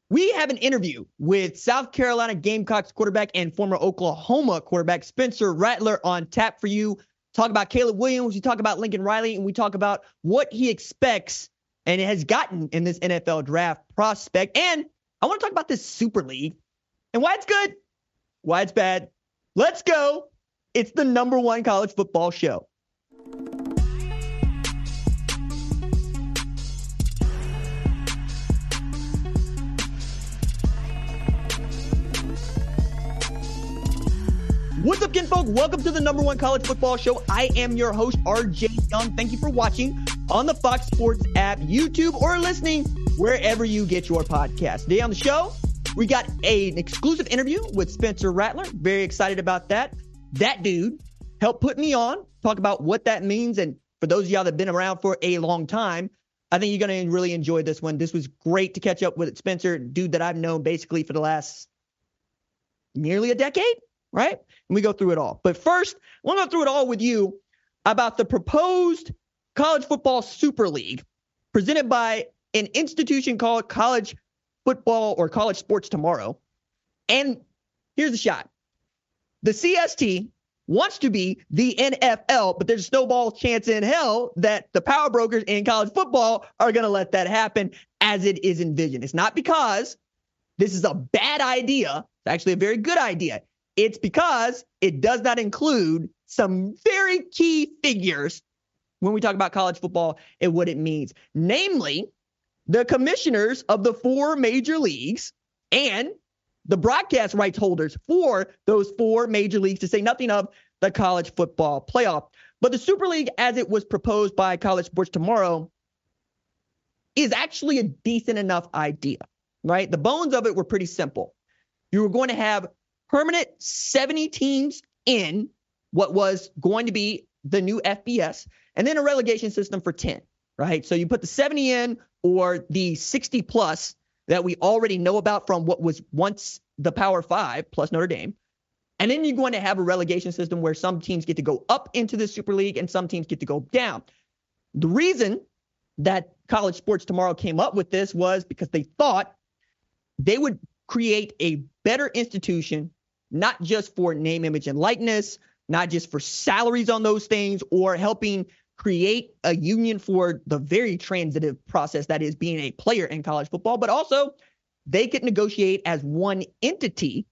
We have an interview with South Carolina Gamecocks quarterback and former Oklahoma quarterback Spencer Rattler on tap for you. Talk about Caleb Williams, we talk about Lincoln Riley, and we talk about what he expects and has gotten in this NFL draft prospect. And I want to talk about this Super League and why it's good, why it's bad. Let's go. It's the number one college football show. What's up, kinfolk? Welcome to the number one college football show. I am your host, RJ Young. Thank you for watching on the Fox Sports app, YouTube, or listening wherever you get your podcast. Today on the show, we got an exclusive interview with Spencer Rattler. Very excited about that. That dude helped put me on, talk about what that means. And for those of y'all that have been around for a long time, I think you're going to really enjoy this one. This was great to catch up with Spencer, dude that I've known basically for the last nearly a decade. Right? And we go through it all. But first, I want to go through it all with you about the proposed college football Super League presented by an institution called College Football or College Sports Tomorrow. And here's the shot. The CST wants to be the NFL, but there's a snowball chance in hell that the power brokers in college football are going to let that happen as it is envisioned. It's not because this is a bad idea. It's actually a very good idea. It's because it does not include some very key figures when we talk about college football and what it means. Namely, the commissioners of the four major leagues and the broadcast rights holders for those four major leagues, to say nothing of the college football playoff. But the Super League, as it was proposed by College Sports Tomorrow, is actually a decent enough idea, right? The bones of it were pretty simple. You were going to have permanent 70 teams in what was going to be the new FBS, and then a relegation system for 10, right? So you put the 70 in or the 60 plus that we already know about from what was once the Power 5 plus Notre Dame. And then you're going to have a relegation system where some teams get to go up into the Super League and some teams get to go down. The reason that College Sports Tomorrow came up with this was because they thought they would create a better institution, not just for name, image, and likeness, not just for salaries on those things, or helping create a union for the very transitive process that is being a player in college football, but also they could negotiate as one entity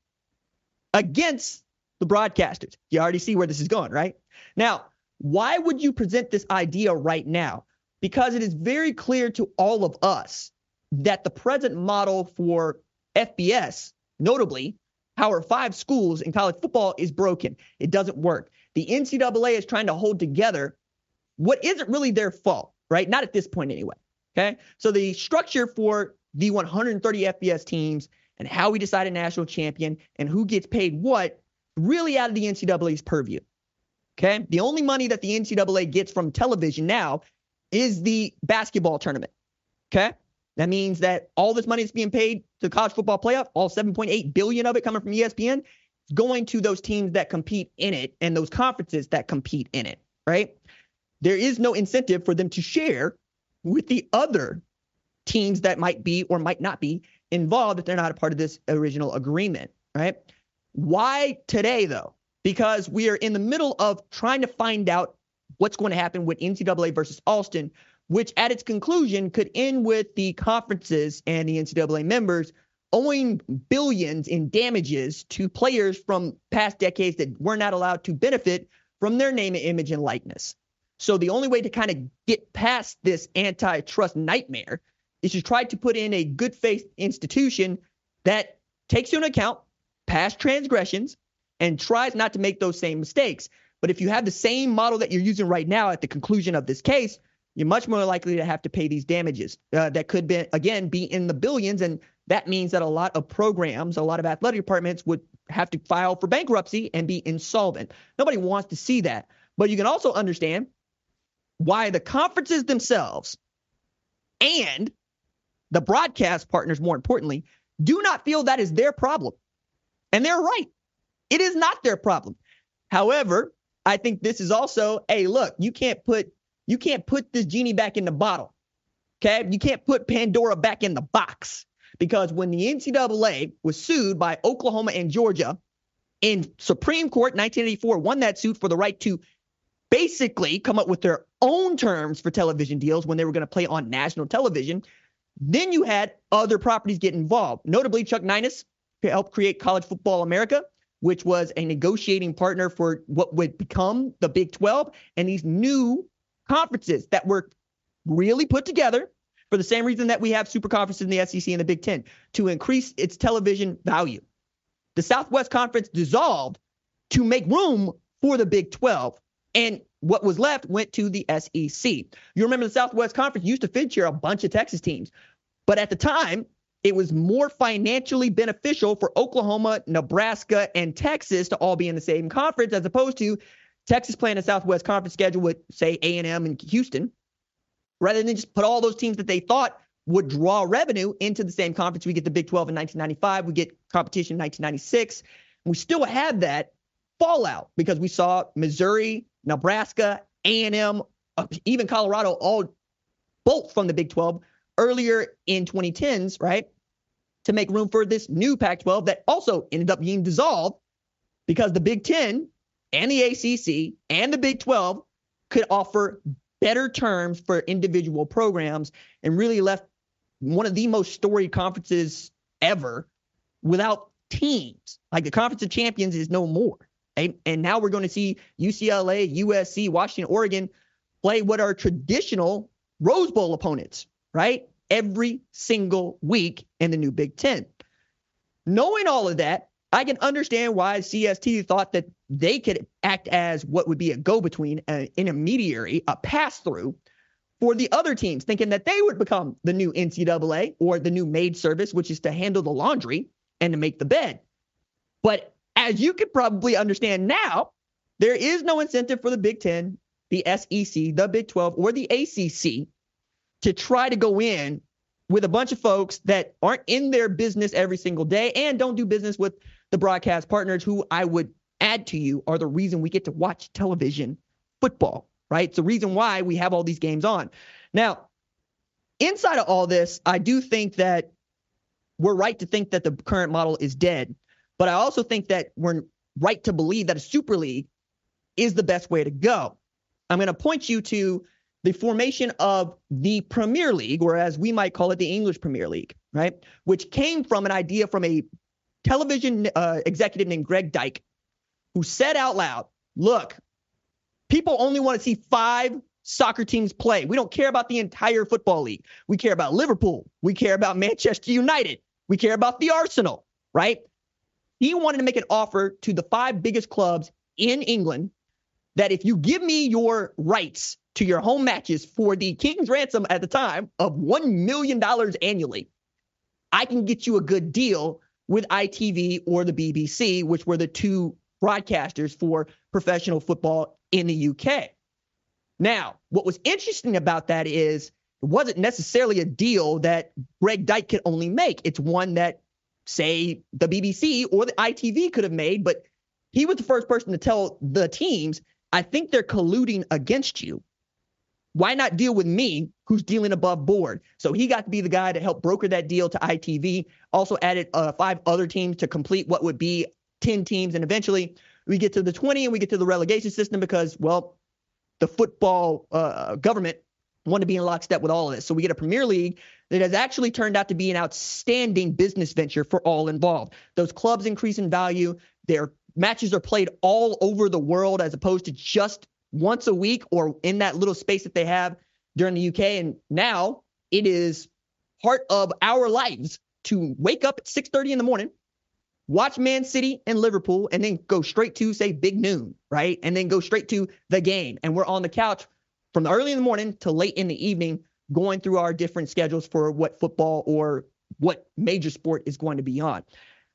against the broadcasters. You already see where this is going, right? Now, why would you present this idea right now? Because it is very clear to all of us that the present model for FBS, notably Power 5 schools in college football, is broken. It doesn't work. The NCAA is trying to hold together what isn't really their fault, right? Not at this point anyway, okay? So the structure for the 130 FBS teams and how we decide a national champion and who gets paid what really out of the NCAA's purview, okay? The only money that the NCAA gets from television now is the basketball tournament, okay? That means that all this money is being paid to the college football playoff, all $7.8 billion of it coming from ESPN, is going to those teams that compete in it and those conferences that compete in it, right? There is no incentive for them to share with the other teams that might be or might not be involved if they're not a part of this original agreement, right? Why today, though? Because we are in the middle of trying to find out what's going to happen with NCAA versus Alston, which at its conclusion could end with the conferences and the NCAA members owing billions in damages to players from past decades that were not allowed to benefit from their name, image, and likeness. So the only way to kind of get past this antitrust nightmare is to try to put in a good faith institution that takes into account past transgressions and tries not to make those same mistakes. But if you have the same model that you're using right now at the conclusion of this case, you're much more likely to have to pay these damages that could be, again, be in the billions. And that means that a lot of programs, a lot of athletic departments would have to file for bankruptcy and be insolvent. Nobody wants to see that. But you can also understand why the conferences themselves and the broadcast partners, more importantly, do not feel that is their problem. And they're right. It is not their problem. However, I think this is also, hey, look, you can't put this genie back in the bottle. Okay? You can't put Pandora back in the box. because when the NCAA was sued by Oklahoma and Georgia in Supreme Court 1984, won that suit for the right to basically come up with their own terms for television deals when they were going to play on national television. Then you had other properties get involved. Notably, Chuck Ninus helped create College Football America, which was a negotiating partner for what would become the Big 12 and these new conferences that were really put together for the same reason that we have super conferences in the SEC and the Big 10, to increase its television value. The Southwest Conference dissolved to make room for the Big 12. And what was left went to the SEC. You remember the Southwest Conference used to feature a bunch of Texas teams. But at the time, it was more financially beneficial for Oklahoma, Nebraska, and Texas to all be in the same conference, as opposed to Texas playing a Southwest Conference schedule with, say, A&M and Houston, rather than just put all those teams that they thought would draw revenue into the same conference. We get the Big 12 in 1995. We get competition in 1996. And we still have that fallout because we saw Missouri, Nebraska, A&M, even Colorado all bolt from the Big 12 earlier in 2010s, right, to make room for this new Pac-12 that also ended up being dissolved because the Big 10 and the ACC and the Big 12 could offer better terms for individual programs and really left one of the most storied conferences ever without teams. Like the Conference of Champions is no more. And now we're going to see UCLA, USC, Washington, Oregon play what are traditional Rose Bowl opponents, right? Every single week in the new Big 10. Knowing all of that, I can understand why CST thought that they could act as what would be a go-between, an intermediary, a pass-through for the other teams, thinking that they would become the new NCAA or the new maid service, which is to handle the laundry and to make the bed. But as you could probably understand now, there is no incentive for the Big 10, the SEC, the Big 12, or the ACC to try to go in with a bunch of folks that aren't in their business every single day and don't do business with the broadcast partners, who I would add to you are the reason we get to watch television football, right? It's the reason why we have all these games on. Now, inside of all this, I do think that we're right to think that the current model is dead. But I also think that we're right to believe that a Super League is the best way to go. I'm going to point you to the formation of the Premier League, or as we might call it, the English Premier League, right? Which came from an idea from a television executive named Greg Dyke, who said out loud, look, people only want to see 5 soccer teams play. We don't care about the entire football league. We care about Liverpool. We care about Manchester United. We care about the Arsenal, right? He wanted to make an offer to the 5 biggest clubs in England that if you give me your rights to your home matches for the King's ransom at the time of $1 million annually, I can get you a good deal with ITV or the BBC, which were the 2 broadcasters for professional football in the UK. Now, what was interesting about that is it wasn't necessarily a deal that Greg Dyke could only make. It's one that, say, the BBC or the ITV could have made, but he was the first person to tell the teams, I think they're colluding against you. Why not deal with me, who's dealing above board? So he got to be the guy to help broker that deal to ITV, also added 5 other teams to complete what would be 10 teams. And eventually we get to the 20 and we get to the relegation system because, well, the football government want to be in lockstep with all of this. So we get a Premier League that has actually turned out to be an outstanding business venture for all involved. Those clubs increase in value. Their matches are played all over the world as opposed to just once a week or in that little space that they have during the UK. And now it is part of our lives to wake up at 6:30 in the morning, watch Man City and Liverpool, and then go straight to, say, Big Noon, right? And then go straight to the game. And we're on the couch from early in the morning to late in the evening, going through our different schedules for what football or what major sport is going to be on.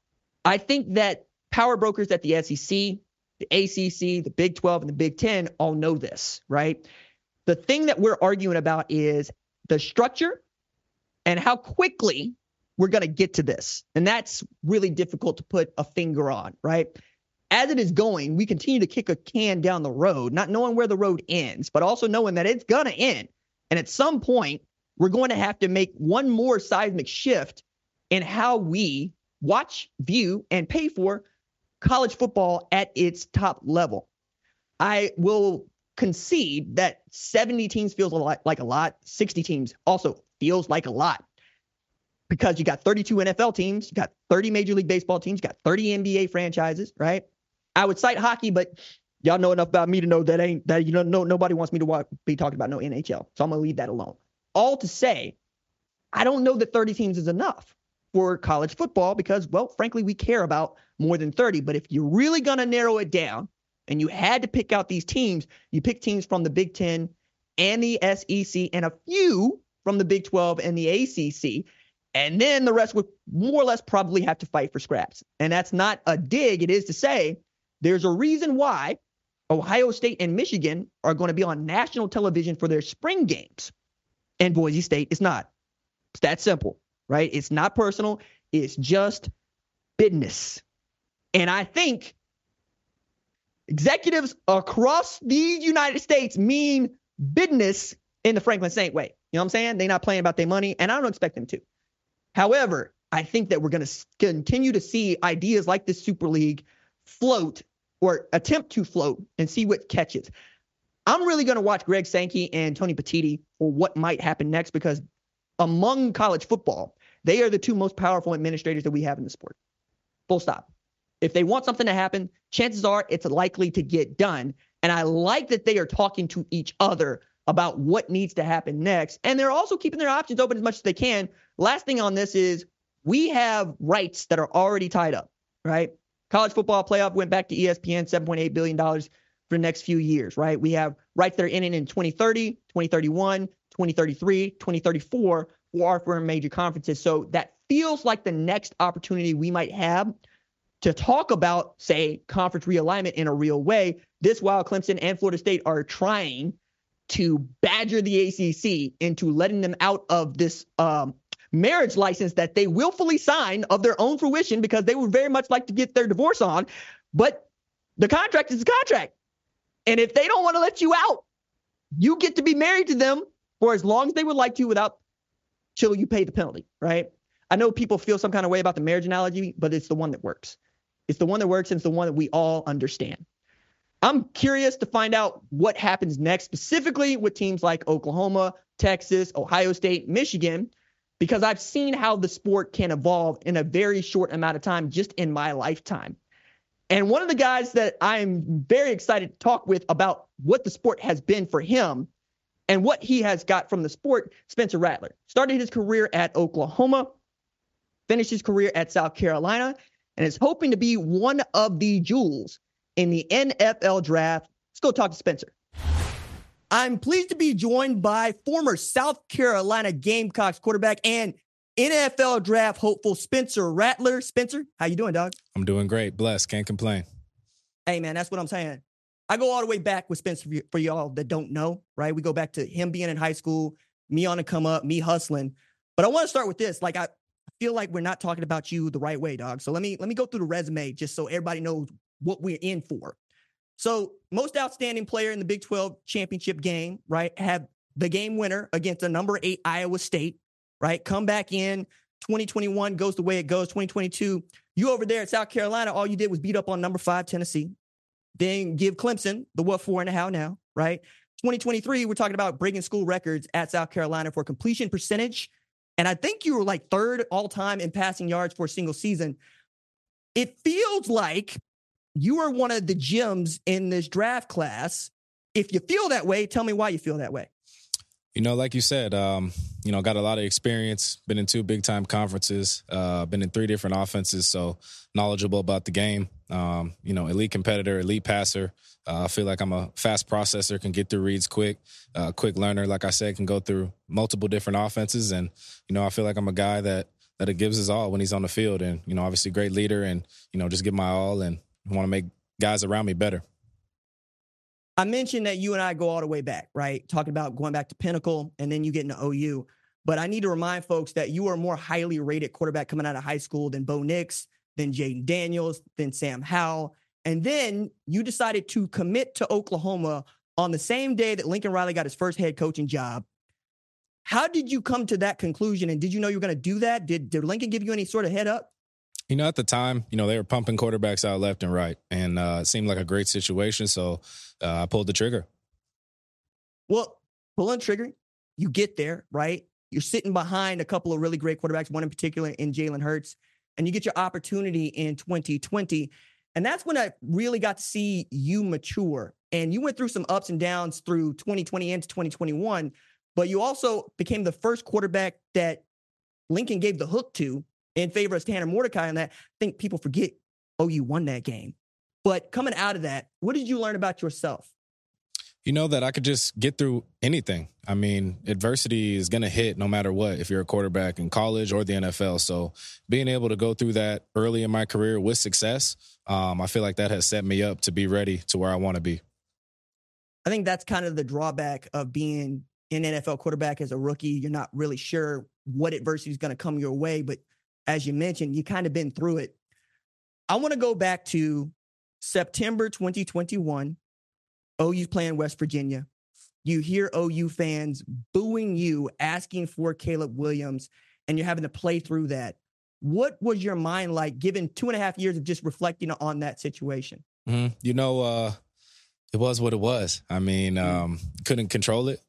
I think that power brokers at the SEC, the ACC, the Big 12, and the Big 10 all know this, right? The thing that we're arguing about is the structure and how quickly we're going to get to this. And that's really difficult to put a finger on, right? As it is going, we continue to kick a can down the road, not knowing where the road ends, but also knowing that it's going to end. And at some point, we're going to have to make one more seismic shift in how we watch, view, and pay for college football at its top level. I will concede that 70 teams feels like a lot. 60 teams also feels like a lot because you got 32 NFL teams, you got 30 Major League Baseball teams, you got 30 NBA franchises, right? I would cite hockey, but y'all know enough about me to know nobody wants me to be talking about no NHL. So I'm going to leave that alone. All to say, I don't know that 30 teams is enough for college football because, well, frankly, we care about more than 30. But if you're really going to narrow it down and you had to pick out these teams, you pick teams from the Big Ten and the SEC and a few from the Big 12 and the ACC. And then the rest would more or less probably have to fight for scraps. And that's not a dig. It is to say there's a reason why Ohio State and Michigan are going to be on national television for their spring games. And Boise State is not. It's that simple, right? It's not personal. It's just business. And I think executives across the United States mean business in the Franklin Saint way. You know what I'm saying? They're not playing about their money, and I don't expect them to. However, I think that we're going to continue to see ideas like this Super League float or attempt to float and see what catches. I'm really going to watch Greg Sankey and Tony Petitti for what might happen next because among college football, they are the two most powerful administrators that we have in the sport. Full stop. If they want something to happen, chances are it's likely to get done. And I like that they are talking to each other about what needs to happen next. And they're also keeping their options open as much as they can. Last thing on this is we have rights that are already tied up, right? College football playoff went back to ESPN, $7.8 billion for the next few years, right? We have rights that are in 2030, 2031, 2033, 2034 for our four major conferences. So that feels like the next opportunity we might have to talk about, say, conference realignment in a real way. This while Clemson and Florida State are trying to badger the ACC into letting them out of this marriage license that they willfully signed of their own fruition because they would very much like to get their divorce on. But the contract is a contract. And if they don't want to let you out, you get to be married to them for as long as they would like to without till you pay the penalty, right? I know people feel some kind of way about the marriage analogy, but it's the one that works. It's the one that works, and it's the one that we all understand. I'm curious to find out what happens next, specifically with teams like Oklahoma, Texas, Ohio State, Michigan, because I've seen how the sport can evolve in a very short amount of time just in my lifetime. And one of the guys that I'm very excited to talk with about what the sport has been for him and what he has got from the sport, Spencer Rattler. Started his career at Oklahoma, finished his career at South Carolina, and is hoping to be one of the jewels in the NFL draft. Let's go talk to Spencer. I'm pleased to be joined by former South Carolina Gamecocks quarterback and NFL draft hopeful Spencer Rattler. Spencer, how you doing, dog? I'm doing great. Blessed. Can't complain. Hey, man, that's what I'm saying. I go all the way back with Spencer for y'all that don't know, right? We go back to him being in high school, me on the come up, me hustling. But I want to start with this. Like, I feel like we're not talking about you the right way, dog. So let me go through the resume just so everybody knows what we're in for. So most outstanding player in the Big 12 championship game, right? Have the game winner against the number 8 Iowa State, right? Come back in 2021, goes the way it goes. 2022, you over there at South Carolina, all you did was beat up on number 5 Tennessee. Then give Clemson the what for and the how now, right? 2023, we're talking about breaking school records at South Carolina for completion percentage. And I think you were like 3rd all time in passing yards for a single season. It feels like you are one of the gems in this draft class. If you feel that way, tell me why you feel that way. You know, like you said, got a lot of experience, been in 2 big-time conferences, been in 3 different offenses, so knowledgeable about the game. Elite competitor, elite passer. I feel like I'm a fast processor, can get through reads quick learner, like I said, can go through multiple different offenses. And, I feel like I'm a guy that it gives his all when he's on the field. And, obviously great leader and, just give my all and want to make guys around me better. I mentioned that you and I go all the way back, right? Talking about going back to Pinnacle and then you get into OU. But I need to remind folks that you are a more highly rated quarterback coming out of high school than Bo Nix, than Jaden Daniels, than Sam Howell. And then you decided to commit to Oklahoma on the same day that Lincoln Riley got his first head coaching job. How did you come to that conclusion? And did you know you were going to do that? Did Lincoln give you any sort of head up? At the time, they were pumping quarterbacks out left and right, and it seemed like a great situation. So I pulled the trigger. Well, pulling the trigger, you get there, right? You're sitting behind a couple of really great quarterbacks, one in particular in Jalen Hurts, and you get your opportunity in 2020. And that's when I really got to see you mature. And you went through some ups and downs through 2020 into 2021, but you also became the first quarterback that Lincoln gave the hook to in favor of Tanner Mordecai. And that, I think people forget, you won that game. But coming out of that, what did you learn about yourself? That I could just get through anything. I mean, adversity is going to hit no matter what if you're a quarterback in college or the NFL. So being able to go through that early in my career with success, I feel like that has set me up to be ready to where I want to be. I think that's kind of the drawback of being an NFL quarterback as a rookie. You're not really sure what adversity is going to come your way. But as you mentioned, you kind of been through it. I want to go back to September 2021. OU's playing West Virginia. You hear OU fans booing you, asking for Caleb Williams, and you're having to play through that. What was your mind like given 2.5 years of just reflecting on that situation? It was what it was. I mean, couldn't control it.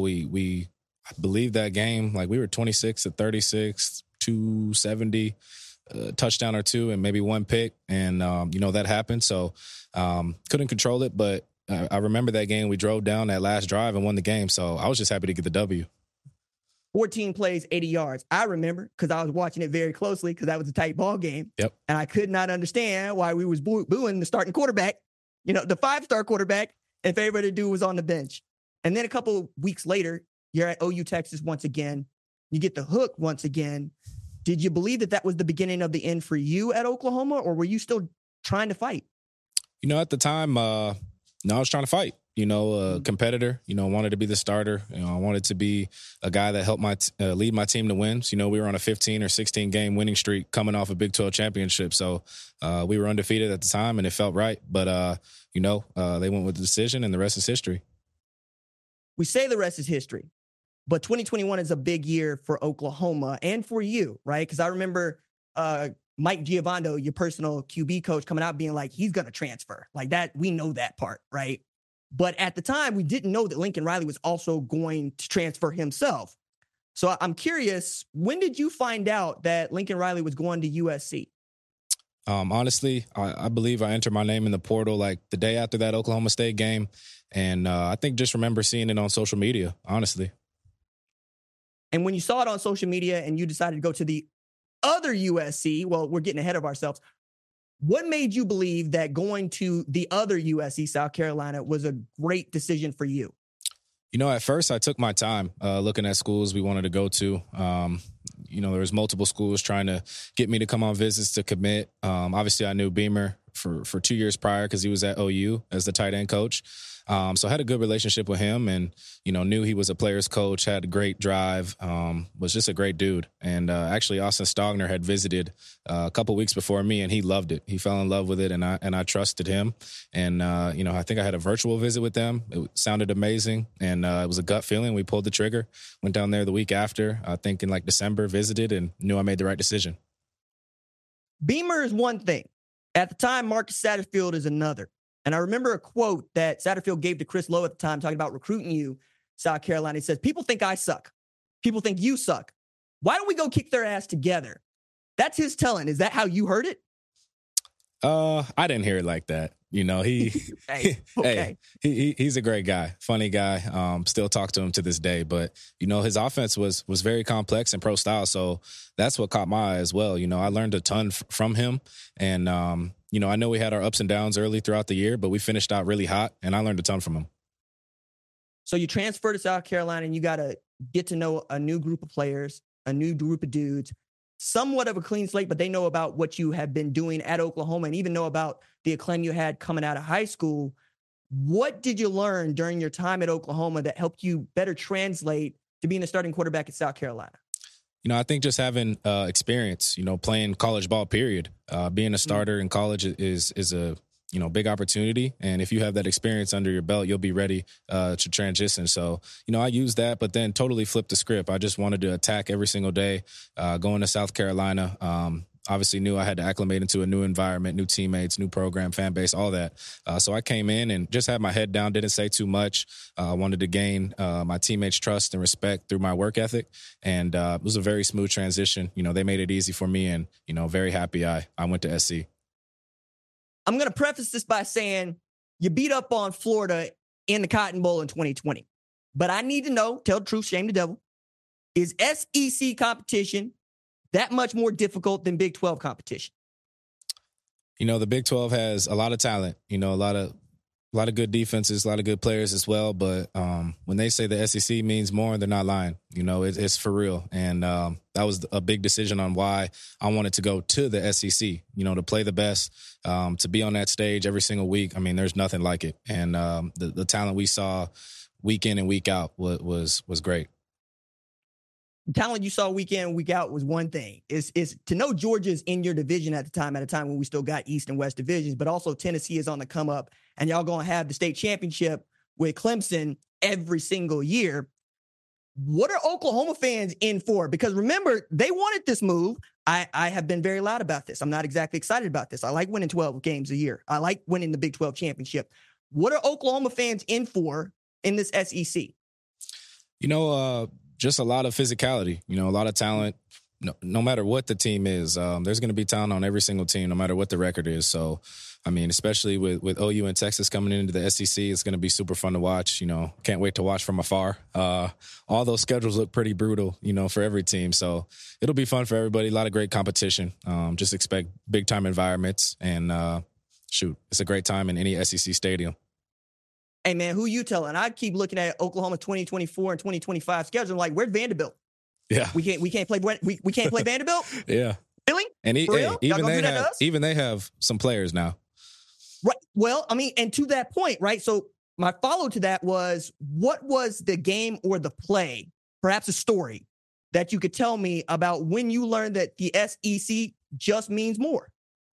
I believe that game, like we were 26-36, 270, touchdown or two, and maybe one pick. And, that happened. So couldn't control it, but I remember that game. We drove down that last drive and won the game. So I was just happy to get the W. 14 plays, 80 yards. I remember because I was watching it very closely because that was a tight ball game. Yep. And I could not understand why we was booing the starting quarterback, the 5-star quarterback, in favor of the dude was on the bench. And then a couple weeks later, you're at OU Texas once again. You get the hook once again. Did you believe that was the beginning of the end for you at Oklahoma, or were you still trying to fight? At the time, I was trying to fight, a competitor, wanted to be the starter. I wanted to be a guy that helped lead my team to wins. We were on a 15 or 16 game winning streak coming off a Big 12 championship. So we were undefeated at the time and it felt right. But, they went with the decision and the rest is history. We say the rest is history, but 2021 is a big year for Oklahoma and for you, right? Because I remember Mike Giovanni, your personal QB coach, coming out being like, he's going to transfer. Like that, we know that part, right? But at the time, we didn't know that Lincoln Riley was also going to transfer himself. So I'm curious, when did you find out that Lincoln Riley was going to USC? Honestly, I believe I entered my name in the portal like the day after that Oklahoma State game. And I think just remember seeing it on social media, honestly. And when you saw it on social media and you decided to go to the other USC, well, we're getting ahead of ourselves. What made you believe that going to the other USC, South Carolina, was a great decision for you? At first I took my time looking at schools we wanted to go to. There was multiple schools trying to get me to come on visits to commit. Obviously, I knew Beamer for 2 years prior because he was at OU as the tight end coach. So I had a good relationship with him and, knew he was a player's coach, had a great drive, was just a great dude. And actually, Austin Stogner had visited a couple weeks before me, and he loved it. He fell in love with it, and I trusted him. And, I think I had a virtual visit with them. It sounded amazing, and it was a gut feeling. We pulled the trigger, went down there the week after, I think in December, visited, and knew I made the right decision. Beamer is one thing. At the time, Marcus Satterfield is another. And I remember a quote that Satterfield gave to Chris Lowe at the time talking about recruiting you, South Carolina. He says, people think I suck. People think you suck. Why don't we go kick their ass together? That's his telling. Is that how you heard it? I didn't hear it like that. He's a great guy, funny guy. Still talk to him to this day. But, his offense was very complex and pro style. So that's what caught my eye as well. I learned a ton from him. And, I know we had our ups and downs early throughout the year, but we finished out really hot, and I learned a ton from him. So you transfer to South Carolina, and you got to get to know a new group of players, a new group of dudes, somewhat of a clean slate, but they know about what you have been doing at Oklahoma and even know about the acclaim you had coming out of high school. What did you learn during your time at Oklahoma that helped you better translate to being a starting quarterback at South Carolina? I think just having experience, playing college ball, period. Being a starter in college is a big opportunity. And if you have that experience under your belt, you'll be ready to transition. So, I used that, but then totally flipped the script. I just wanted to attack every single day, going to South Carolina. Obviously knew I had to acclimate into a new environment, new teammates, new program, fan base, all that. So I came in and just had my head down, didn't say too much. I wanted to gain my teammates' trust and respect through my work ethic. And it was a very smooth transition. They made it easy for me, and, very happy I went to SC. I'm going to preface this by saying you beat up on Florida in the Cotton Bowl in 2020. But I need to know, tell the truth, shame the devil, is SEC competition that much more difficult than Big 12 competition? The Big 12 has a lot of talent, a lot of good defenses, a lot of good players as well. But when they say the SEC means more, they're not lying. It's for real. And that was a big decision on why I wanted to go to the SEC, to play the best, to be on that stage every single week. I mean, there's nothing like it. And the talent we saw week in and week out was great. The talent you saw week in and week out was one thing. Is to know Georgia's in your division at a time when we still got East and West divisions, but also Tennessee is on the come up, and y'all going to have the state championship with Clemson every single year. What are Oklahoma fans in for? Because remember, they wanted this move. I have been very loud about this. I'm not exactly excited about this. I like winning 12 games a year. I like winning the Big 12 championship. What are Oklahoma fans in for in this SEC? Just a lot of physicality, a lot of talent. No matter what the team is, there's going to be talent on every single team, no matter what the record is. So, I mean, especially with OU and Texas coming into the SEC, it's going to be super fun to watch. Can't wait to watch from afar. All those schedules look pretty brutal, for every team. So it'll be fun for everybody. A lot of great competition. Just expect big time environments, and it's a great time in any SEC stadium. Hey, man, who you telling? I keep looking at Oklahoma 2024 and 2025 schedule. I'm like, where's Vanderbilt? Yeah. We can't play Vanderbilt? Yeah. Really? And even they have some players now. Right. Well, I mean, and to that point, right? So my follow to that was, what was the game or the play, perhaps a story, that you could tell me about when you learned that the SEC just means more?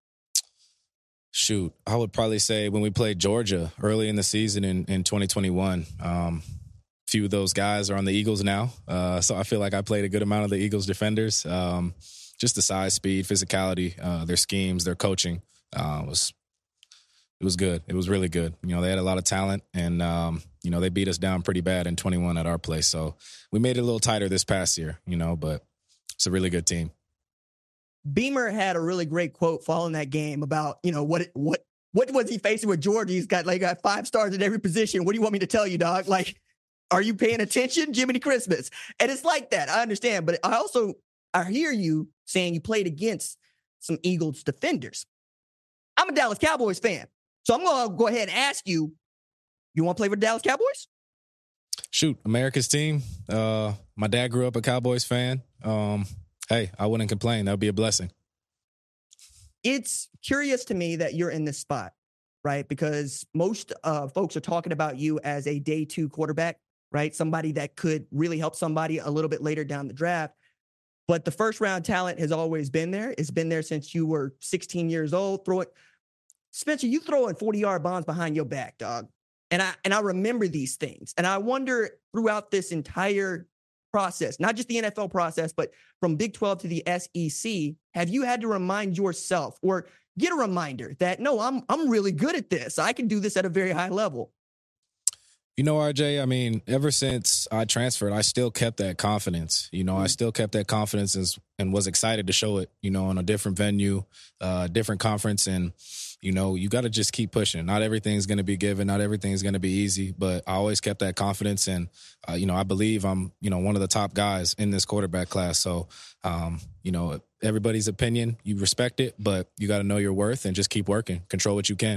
I would probably say when we played Georgia early in the season in 2021. Few of those guys are on the Eagles now. So I feel like I played a good amount of the Eagles defenders. Just the size, speed, physicality, their schemes, their coaching. It was good. It was really good. They had a lot of talent, and, they beat us down pretty bad in 21 at our place. So we made it a little tighter this past year, but it's a really good team. Beamer had a really great quote following that game about, what was he facing with Georgia? He's got 5 stars at every position. What do you want me to tell you, dog? Like, are you paying attention? Jiminy Christmas. And it's like that. I understand. But I hear you saying you played against some Eagles defenders. I'm a Dallas Cowboys fan. So I'm going to go ahead and ask you want to play for the Dallas Cowboys? America's team. My dad grew up a Cowboys fan. Hey, I wouldn't complain. That would be a blessing. It's curious to me that you're in this spot, right? Because most folks are talking about you as a day 2 quarterback, right? Somebody that could really help somebody a little bit later down the draft. But the first round talent has always been there. It's been there since you were 16 years old. Spencer, you throwing 40-yard bombs behind your back, dog. And I remember these things. And I wonder throughout this entire process, not just the NFL process, but from Big 12 to the SEC, have you had to remind yourself or get a reminder that, no, I'm really good at this. I can do this at a very high level? RJ, I mean, ever since I transferred, I still kept that confidence. I still kept that confidence and was excited to show it, on a different venue, different conference. And, you got to just keep pushing. Not everything's going to be given. Not everything's going to be easy. But I always kept that confidence. And, I believe I'm, one of the top guys in this quarterback class. So, everybody's opinion, you respect it, but you got to know your worth and just keep working. Control what you can.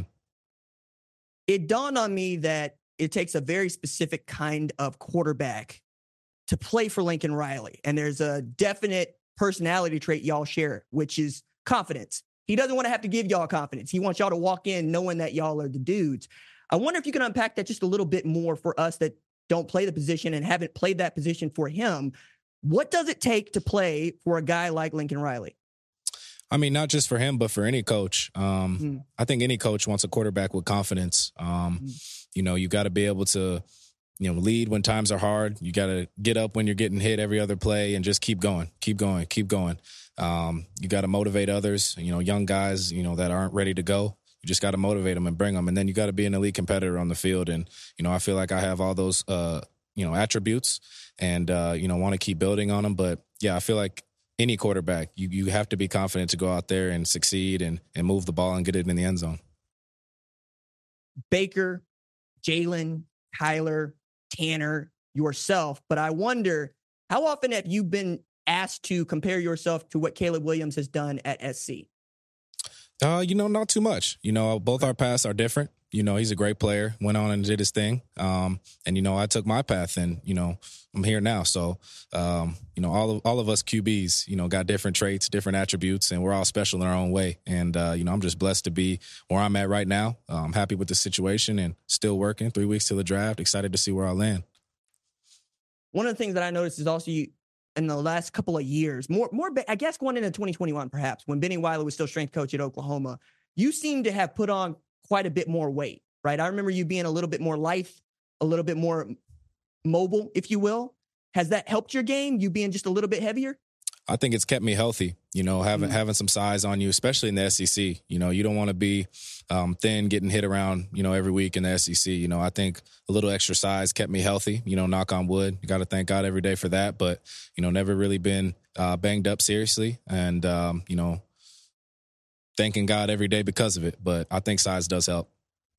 It dawned on me that it takes a very specific kind of quarterback to play for Lincoln Riley. And there's a definite personality trait y'all share, which is confidence. He doesn't want to have to give y'all confidence. He wants y'all to walk in knowing that y'all are the dudes. I wonder if you can unpack that just a little bit more for us that don't play the position and haven't played that position for him. What does it take to play for a guy like Lincoln Riley? I mean, not just for him, but for any coach. I think any coach wants a quarterback with confidence. You know, you got to be able to, you know, lead when times are hard. You got to get up when you're getting hit every other play and just keep going. You got to motivate others, you know, young guys, you know, that aren't ready to go. You just got to motivate them and bring them. And then you got to be an elite competitor on the field. And, you know, I feel like I have all those, you know, attributes and, you know, want to keep building on them. But, yeah, I feel like any quarterback, you have to be confident to go out there and succeed and move the ball and get it in the end zone. Baker, Jalen, Kyler, Tanner, yourself. But I wonder, how often have you been asked to compare yourself to what Caleb Williams has done at SC? You know, not too much. You know, both our paths are different. You know, he's a great player, went on and did his thing. And, you know, I took my path and, you know, I'm here now. So, you know, all of us QBs, you know, got different traits, different attributes, and we're all special in our own way. And, you know, I'm just blessed to be where I'm at right now. I'm happy with the situation and still working. 3 weeks till the draft. Excited to see where I land. One of the things that I noticed is also in the last couple of years, more, I guess going into 2021, perhaps, when Benny Wiley was still strength coach at Oklahoma, you seem to have put on quite a bit more weight, right? I remember you being a little bit more lithe, a little bit more mobile, if you will. Has that helped your game, you being just a little bit heavier? I think it's kept me healthy, you know, having some size on you, especially in the SEC. You know, you don't want to be thin, getting hit around, you know, every week in the SEC. You know, I think a little extra size kept me healthy, you know, knock on wood. You got to thank God every day for that. But, you know, never really been banged up seriously. And, you know, thanking God every day because of it. But I think size does help.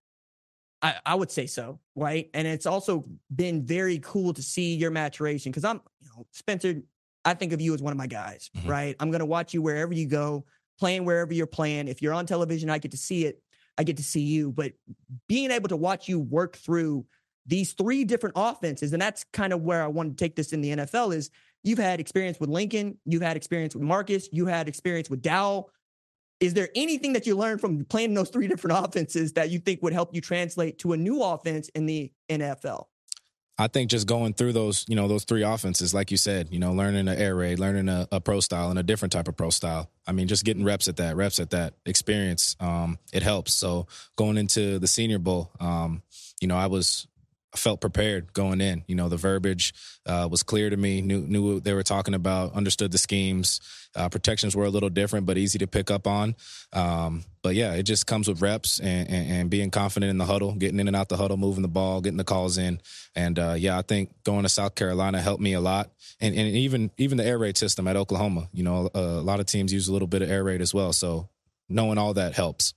I would say so, right? And it's also been very cool to see your maturation because Spencer, I think of you as one of my guys, right? I'm going to watch you wherever you go, playing wherever you're playing. If you're on television, I get to see it. I get to see you. But being able to watch you work through these 3 different offenses, and that's kind of where I want to take this in the NFL, is you've had experience with Lincoln, you've had experience with Marcus, you had experience with Dowell. Is there anything that you learned from playing those 3 different offenses that you think would help you translate to a new offense in the NFL? I think just going through those, you know, those 3 offenses, like you said, you know, learning an air raid, learning a pro style and a different type of pro style. I mean, just getting reps at that experience, it helps. So going into the Senior Bowl, you know, I felt prepared going in. You know, the verbiage was clear to me, knew what they were talking about, understood the schemes. Protections were a little different, but easy to pick up on. But, yeah, it just comes with reps and being confident in the huddle, getting in and out the huddle, moving the ball, getting the calls in. And, yeah, I think going to South Carolina helped me a lot. And even the air raid system at Oklahoma, you know, a lot of teams use a little bit of air raid as well. So knowing all that helps.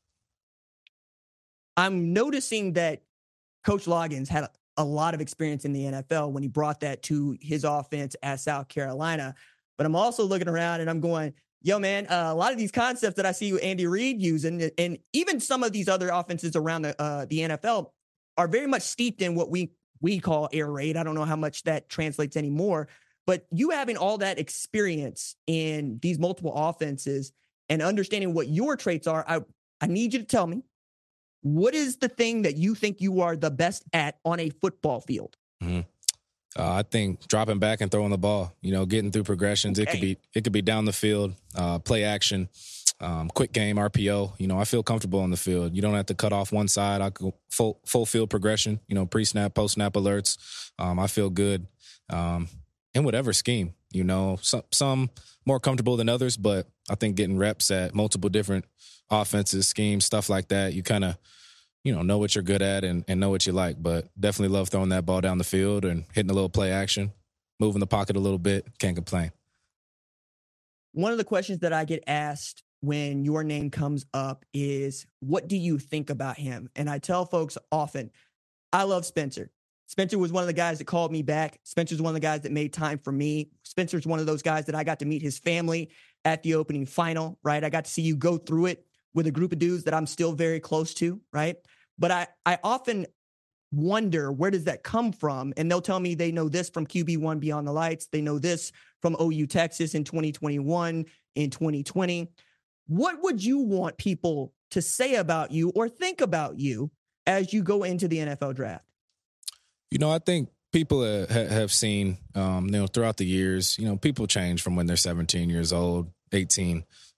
I'm noticing that Coach Loggins had a lot of experience in the NFL when he brought that to his offense at South Carolina. But I'm also looking around and I'm going, yo, man, a lot of these concepts that I see Andy Reid using, and even some of these other offenses around the NFL are very much steeped in what we call air raid. I don't know how much that translates anymore, but you having all that experience in these multiple offenses and understanding what your traits are, I need you to tell me, what is the thing that you think you are the best at on a football field? I think dropping back and throwing the ball, you know, getting through progressions. Okay. It could be down the field, play action, quick game, RPO. You know, I feel comfortable on the field. You don't have to cut off one side. I go full field progression, you know, pre-snap, post-snap alerts. I feel good in whatever scheme, you know, some more comfortable than others, but I think getting reps at multiple different offenses, schemes, stuff like that, you kind of, you know what you're good at and know what you like. But definitely love throwing that ball down the field and hitting a little play action, moving the pocket a little bit. Can't complain. One of the questions that I get asked when your name comes up is, what do you think about him? And I tell folks often, I love Spencer. Spencer was one of the guys that called me back. Spencer's one of the guys that made time for me. Spencer's one of those guys that I got to meet his family at the opening final, right? I got to see you go through it with a group of dudes that I'm still very close to, right? But I often wonder, where does that come from? And they'll tell me they know this from QB1 Beyond the Lights. They know this from OU Texas in 2021, in 2020. What would you want people to say about you or think about you as you go into the NFL draft? You know, I think people have seen, you know, throughout the years, you know, people change from when they're 17 years old, 18.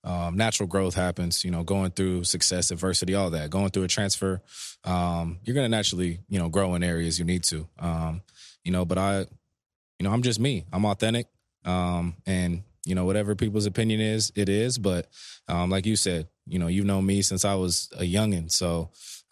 natural growth happens, going through success, adversity, all that. Going through a transfer, you're going to naturally, grow in areas you need to. But I'm just me. I'm authentic. And, whatever people's opinion is, it is. But like you said, you've known me since I was a youngin'. So,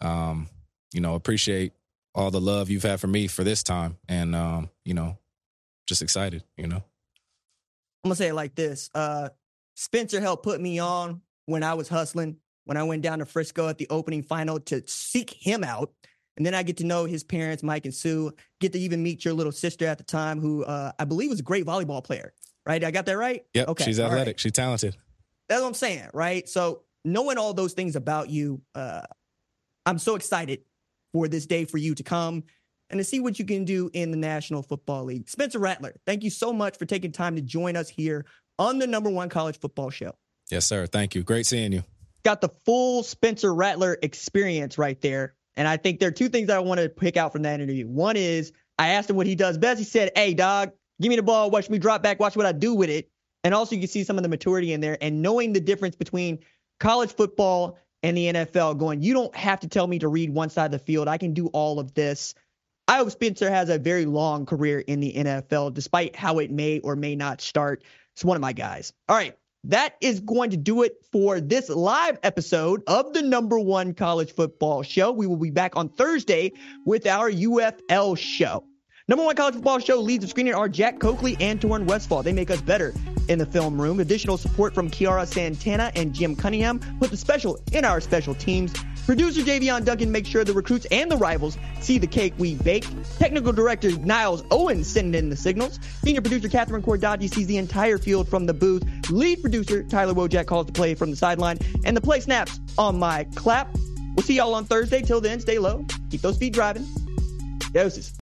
appreciate all the love you've had for me for this time. And, just excited, I'm going to say it like this. Spencer helped put me on when I was hustling, when I went down to Frisco at the opening final to seek him out. And then I get to know his parents, Mike and Sue, get to even meet your little sister at the time, who I believe was a great volleyball player, right? I got that right? Yep, okay. She's athletic. Right. She's talented. That's what I'm saying, right? So knowing all those things about you, I'm so excited for this day for you to come and to see what you can do in the National Football League. Spencer Rattler, thank you so much for taking time to join us here on the #1 college football show. Yes, sir. Thank you. Great seeing you. Got the full Spencer Rattler experience right there. And I think there are two things that I want to pick out from that interview. One is I asked him what he does best. He said, hey, dog, give me the ball. Watch me drop back. Watch what I do with it. And also you can see some of the maturity in there and knowing the difference between college football and the NFL going, you don't have to tell me to read one side of the field. I can do all of this. I hope Spencer has a very long career in the NFL, despite how it may or may not start. It's one of my guys. All right. That is going to do it for this live episode of the #1 college football show. We will be back on Thursday with our UFL show. #1 college football show leads the screening are Jack Coakley and Torrin Westfall. They make us better in the film room. Additional support from Kiara Santana and Jim Cunningham put the special in our special teams. Producer Javion Duncan makes sure the recruits and the rivals see the cake we bake. Technical director Niles Owens sending in the signals. Senior producer Catherine Cordaji sees the entire field from the booth. Lead producer Tyler Wojak calls the play from the sideline. And the play snaps on my clap. We'll see y'all on Thursday. Till then, stay low. Keep those feet driving. Doses.